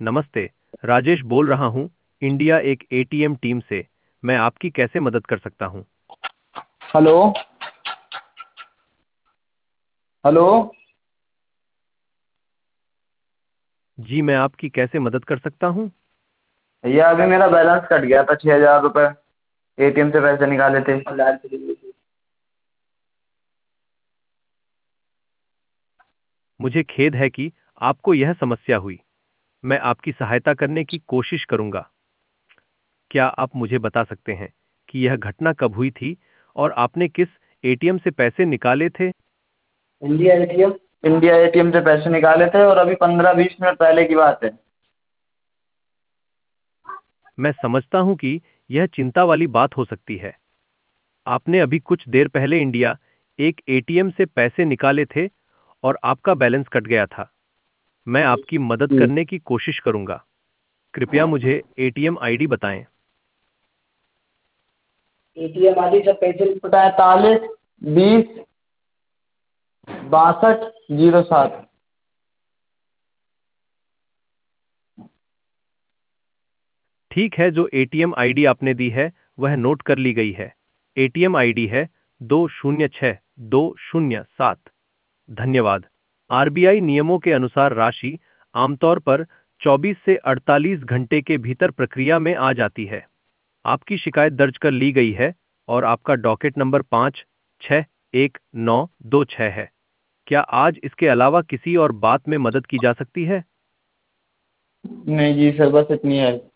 नमस्ते। राजेश बोल रहा हूँ, इंडिया एक एटीएम टीम से। मैं आपकी कैसे मदद कर सकता हूँ? हेलो। हेलो। जी, मैं आपकी कैसे मदद कर सकता हूँ? भैया अभी मेरा बैलेंस कट गया था 6,000 रुपये। एटीएम से पैसे निकाले थे। मुझे खेद है कि आपको यह समस्या हुई। मैं आपकी सहायता करने की कोशिश करूंगा। क्या आप मुझे बता सकते हैं कि यह घटना कब हुई थी और आपने किस एटीएम से पैसे निकाले थे? इंडिया एटीएम से पैसे निकाले थे और अभी 15-20 मिनट पहले की बात है। मैं समझता हूं कि यह चिंता वाली बात हो सकती है। आपने अभी कुछ देर पहले इंडिया एक एटीएम से पैसे निकाले थे और आपका बैलेंस कट गया था। मैं आपकी मदद जी। करने की कोशिश करूंगा। कृपया मुझे एटीएम आईडी बताएं। एटीएम आदि सब पैसे पता है 43 20 62 07। ठीक है, जो एटीएम आईडी आपने दी है वह नोट कर ली गई है। एटीएम आईडी है 206207। धन्यवाद। आरबीआई नियमों के अनुसार राशि आमतौर पर 24 से 48 घंटे के भीतर प्रक्रिया में आ जाती है। आपकी शिकायत दर्ज कर ली गई है और आपका डॉकेट नंबर 561926 है। क्या आज इसके अलावा किसी और बात में मदद की जा सकती है? नहीं जी सर, बस इतनी है।